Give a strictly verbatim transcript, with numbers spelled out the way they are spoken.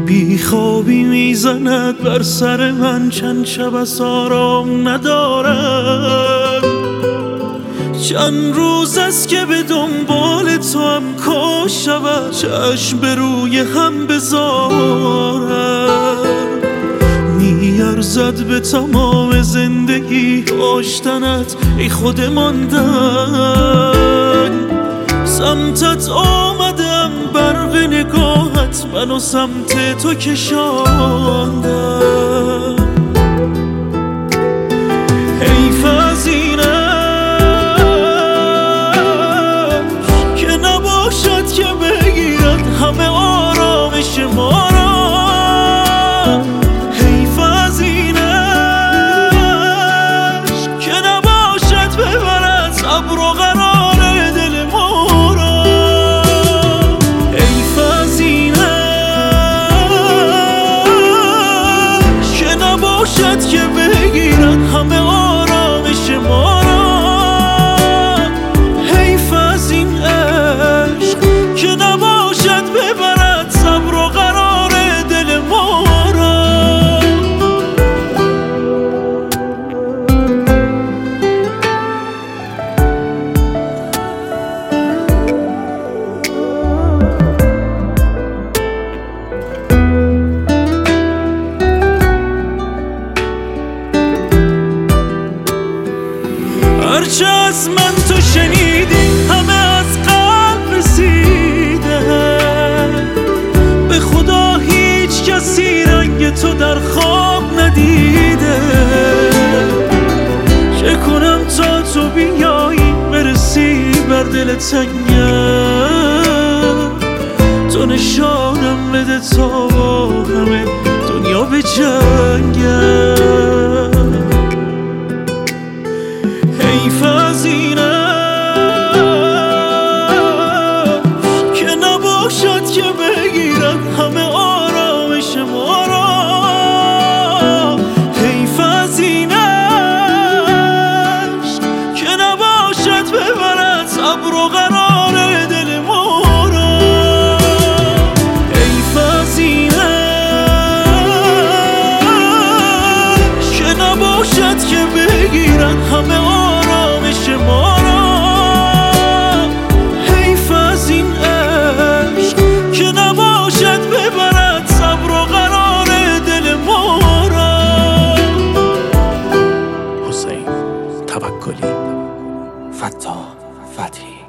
بیخوابی میزند بر سر من، چند شب از آرام ندارم. چند روز است که به دنبال تو هم کاش شود چشم به روی هم بذارم. میارزد به تمام زندگی داشتنت ای خود ماندن. سمتت آمدم برق نگاهت منو سمت تو کشاندم. حیف از اینش که نباشد که بگیرد همه آرامش ما را. حیف از اینش که نباشد ببرد صبر و قرار دل ما را. حیف از اینش که نباشد که بگیرد همه آرامش ما را. حیف از این عشق که نباشد ببرد صبر و قرار دل ما را. هرچه از من تو شنیدی همه از قلب رسیده. به خدا هیچ کسی رنگ تو در خواب ندیده. چه کنم تا تو بیایی برسی بر دل تنگم. تو نشانم بده تا با همه دنیا به جنگم. حیف از اینش که نباشد که بگیرد همه آرامش ما را. حیف از اینش که نباشد ببرد صبر و قرار دل ما را. حیف از اینش که نباشد که بگیرد همه آرامش ما را. حیف از این عشق که نباشد ببرد صبر و قرار دل ما را. حسین توکلی، فتاح فتحی.